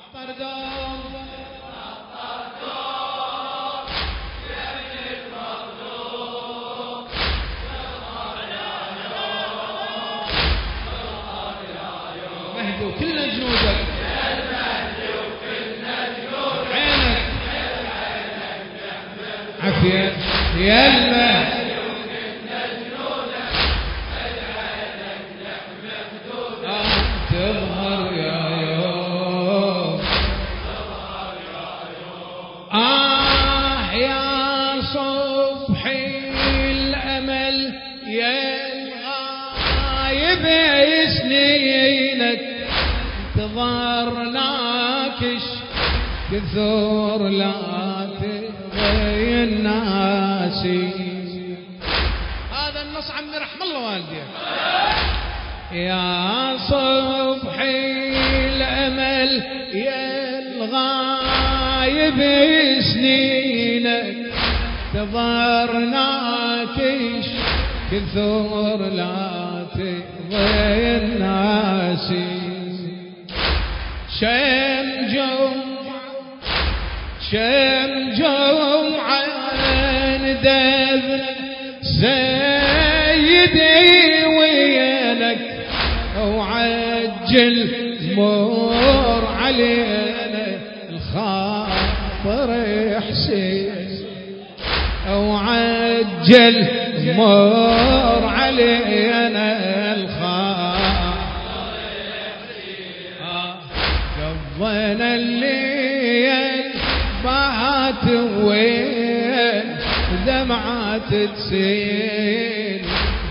مهدي وكلنا جنودك عينك عافية يا المهدي تظهر يا يوم يا صبحي الأمل يا الغايب سنينك انتظرناكش كثر لا تضي الناسي. هذا النص عمي رحم الله والديك. يا صبحي الأمل يا الغايب سنينك تظهرناكش كثر لا تضي الناسي. شم جمعة ندب سيدي وينك وعجل مر علينا الخاطر حسين وعجل مر علينا الخاطر قضينا الليل بات وين دمعة تسيل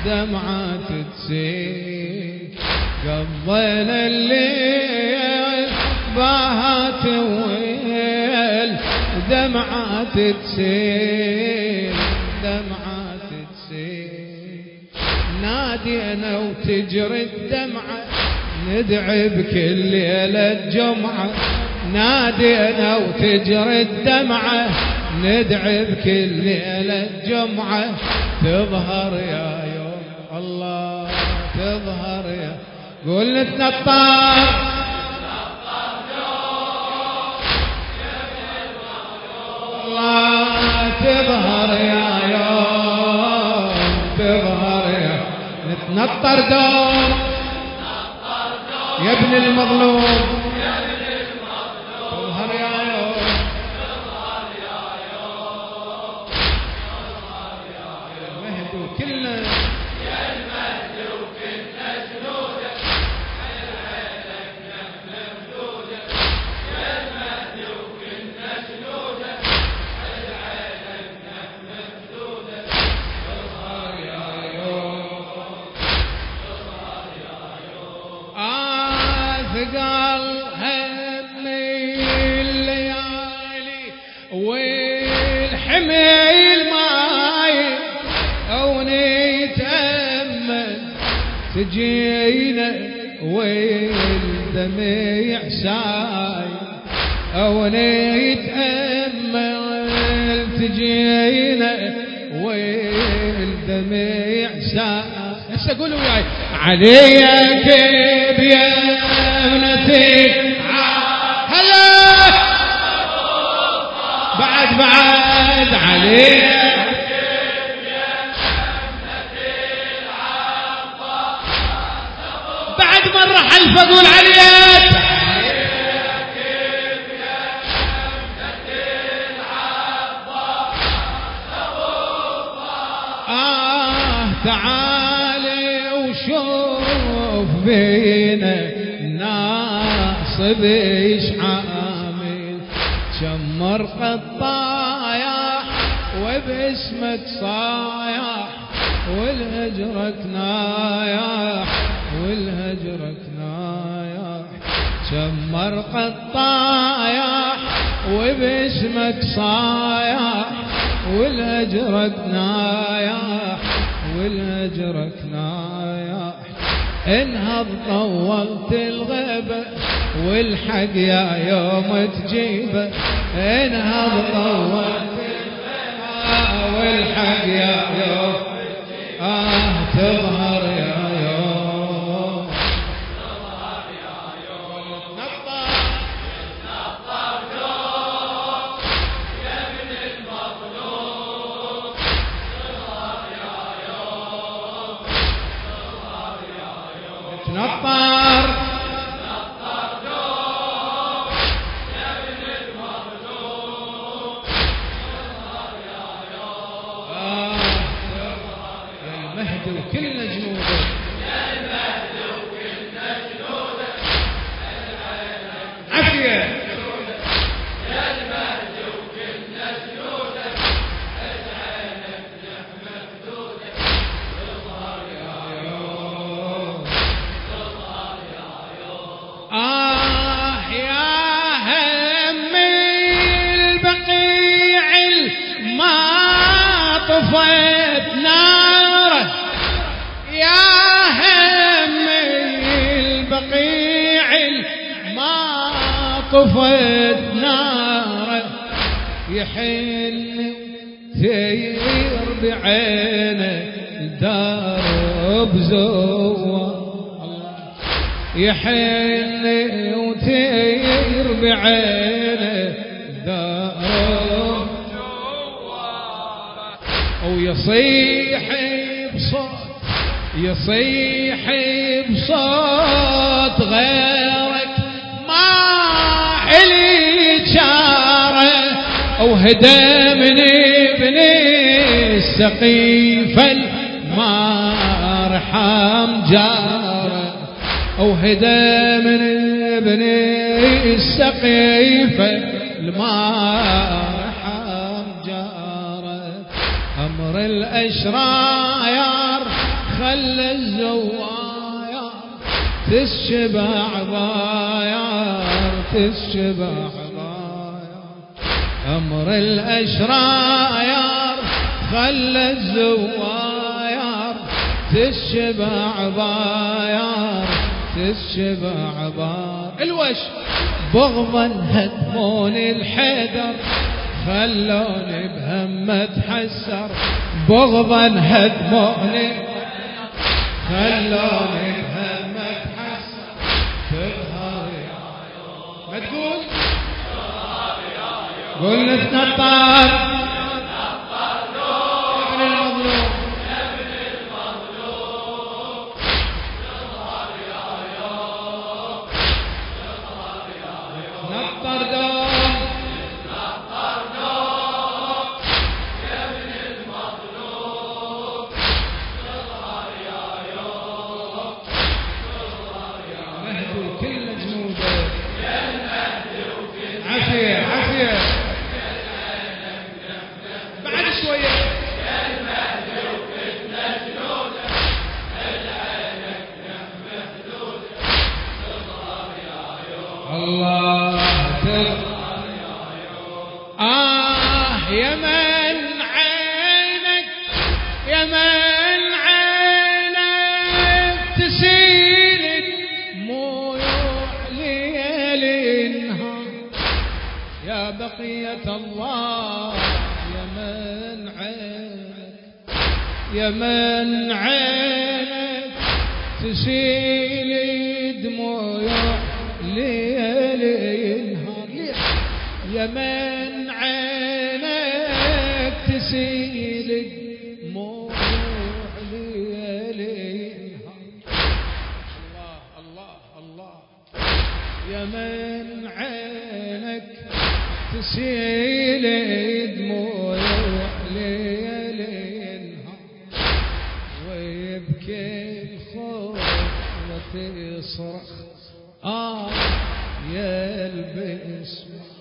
قضينا الليل بات وين دمعة تسيل نادينا وتجري الدمعة ندعي بكل ليلة جمعة. نادينا وتجري الدمعة ندعي بكل ليلة جمعة. تظهر يا يوم الله تظهر يا قول نتنطر الله تظهر يا يوم تظهر يا نتنطر دوم يا ابن المظلوم تظهر يا يوم المهدي وكلنا يا المهدي وكلنا جنودك عينك نحن ممدودك يا المهدي وكلنا جنودك عينك نحن ممدودك تظهر يا يوم ثقل همي الليالي والحميل معاي او نتأمل تجينا والدمع ساي او نتأمل تجينا والدمع ساي. هسه قولوا وياي عليك يا ابنتي هلا بعد عليك يا ابنتي بعد مرة حلف اقول عليك تعالي وشوف بينا ناصب ايش عامل شمر قطايح وباسمك صايح والهجرك نايح شمر قطايح وباسمك صايح والهجرك نايح انهض طولت الغيبة والحق يا يوم تجيبه انهض طولت الغيبة والحق يا يوم تظهر يا يوم عافية طفت ناره يا هم البقيع ما طفت ناره يحن تير بعينه الدرب زوار يحن وتير بعينه الدرب ويصيح بصوت يصيح بصوت غيرك ما إلي جاره وهدمني بني السقيفة المرحم جاره وهدمني بني السقيفة المرحم جاره أمر الأشراير خلى الزواير تسشبع ضاير تسشبع ضاير أمر الأشراير خلى الزواير تسشبع ضاير تسشبع ضاير الوش بغضا هدمون الحيدر خلوني بهمة اتحسر بغضا هدموني خلوني بهمة اتحسر تظهر يا ما تقول قلنا تنطر ابن المظلوم ابن المظلوم تظهر يا يوم تظهر يا يوم نطر دوم بعد شوية الله يا من عينك يا من عينك تسيل دموع ليل نهار يا بقية الله يا من عينك تسيل دموع ليل نهار يا من عينك تسيل دموع ليل نهار الله الله يا من عينك تسيل دموع ليل نهار ويبكي الخوف وتصرخ يلبس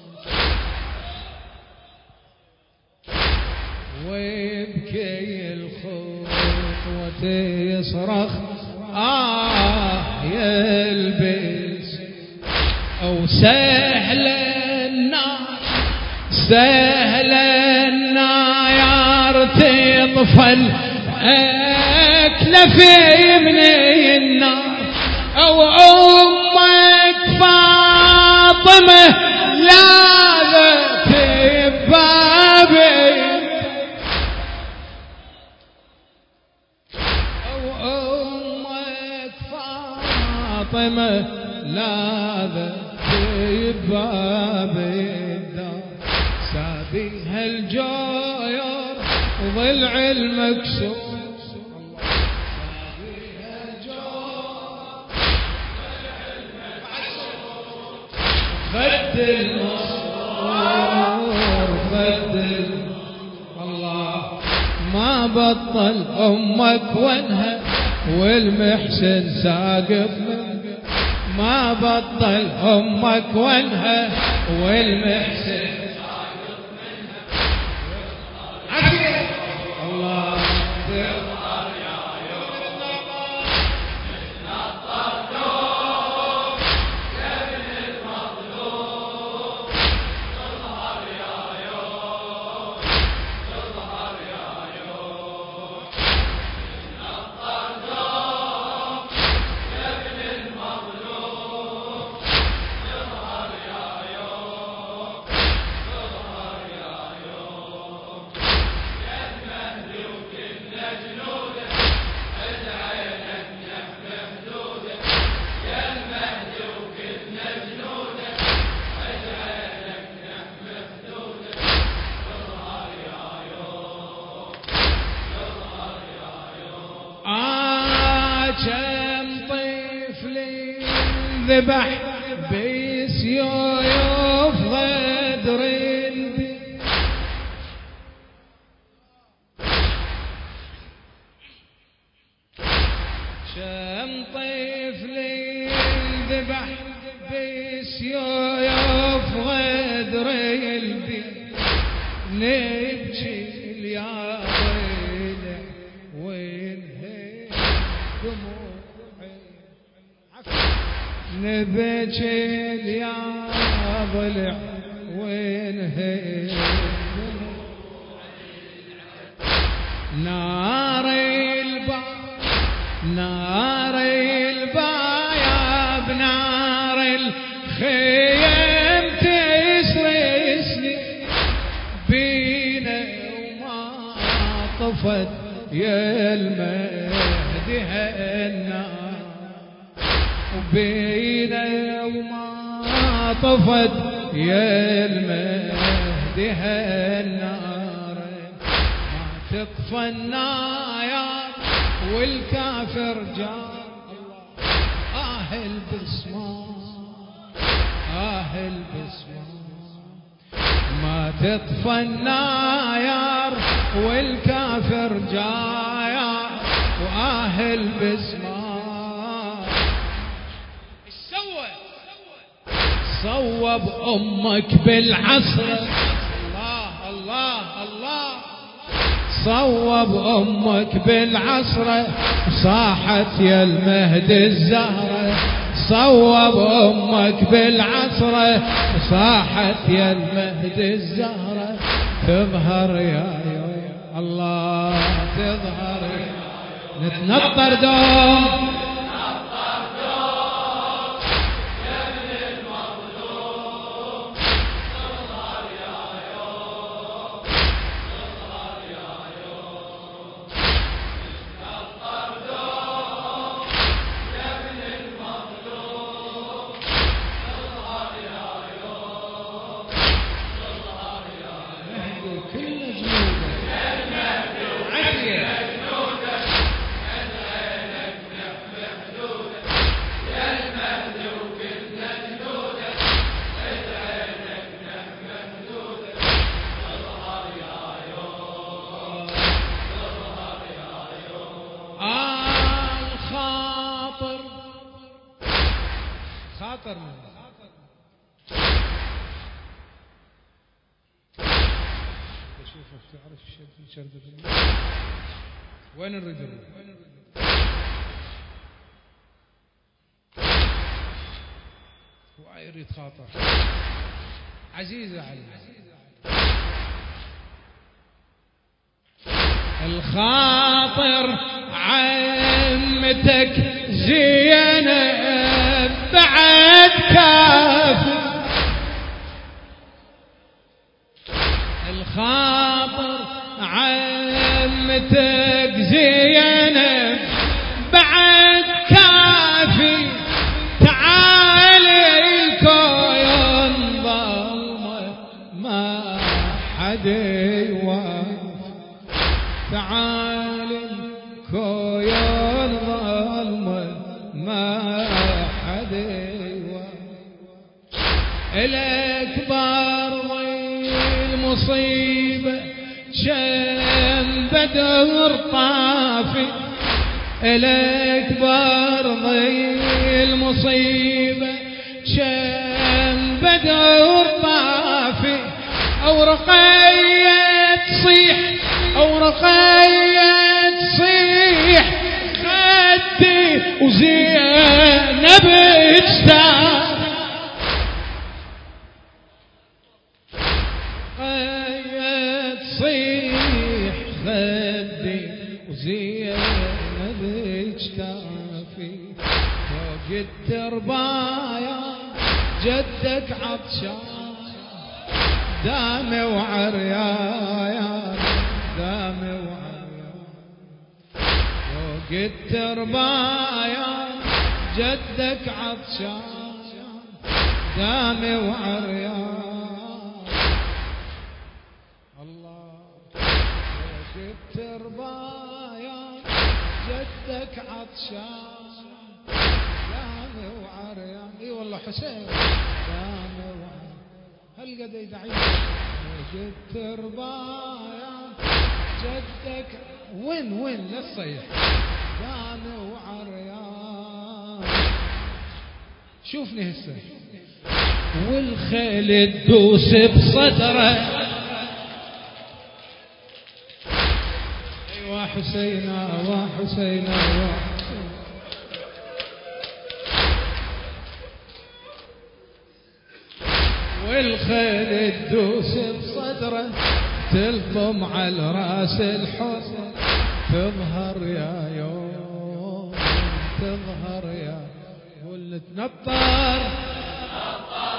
ويبكي الخوف وتصرخ يلبس أو سهل النار سهل النار تطفل أكلفي من النار أو أمك فاطمة لاذت ببابي أو أمك فاطمة لاذت ببابي الدار سابيها الجاير وضلع المكسور خد المصور خد الله ما بطل أمك وانها والمحسن ساقف من ما بطل أمك وانها والمحسن الله تظهر يا يوم الظلوم يا ابن المظلوم تظهر يا يوم تظهر يا يوم الظلوم يا ابن المظلوم تظهر يا يوم تظهر يا يوم يا المهدي وكل جنوده ادعي لك يا مهدوده يا المهدي وكل جنوده ادعي لك يا مهدوده تظهر يا يوم تظهر يا يوم كم طفل ذبح بسيوف غدر كم طفل ذبح بسيوف غدر البيت نبكي يا ضلع وينهي دموعي نبكي يا ضلع وينهي نار الباب نار البايا بنار الخيم تسرسني بينا وما طفت يا المهدي هالنار وبينا وما طفت يا المهدي هالنار ما تطفى النار والكافر جار البسمار ما تطفى النار والكافر جاير البسمار صوب أمك بالعصر الله الله الله صوب أمك بالعصر صاحت يا المهدي الزهرة صوب أمك بالعصر صاحت يا المهدي الزهرة تظهر يا يوم الله تظهر نتنطر دوم خاطر شوفك تعرف شردة وين الرجل هو يريد خاطر عزيزة علي الخاطر عمتك زينب بعد كافي الخاطر عمتك زينب بعد كافي تعالي الكون ظلمة ما حد يوافي تعالي الكون ظلمة ما حد يوافي الأكبر المصيبة شم بدر طافي إليك برضي المصيبة كم بدر طافي أو رقية تصيح أو رقية تصيح خدي وزينب اجتاح رقية تصيح خدي وزينب اجتافي فوق التربايا جدك عطشان دامي وعريان دامي وعريان فوق التربايا جدك عطشان دامي وعريان الله فوق التربايا جدك عطشان دامي وعريان اي والله حسين دامي وعريان هل قد يدعي فوق التربايا جدك وين لا تصيح دامي وعريان شوفني هسه والخيل تدوس بصدره ايوا حسينا وحسينا والخيل تدوس بصدره تلطم على راس الحسن تظهر يا يوم تظهر يا واللي تنطر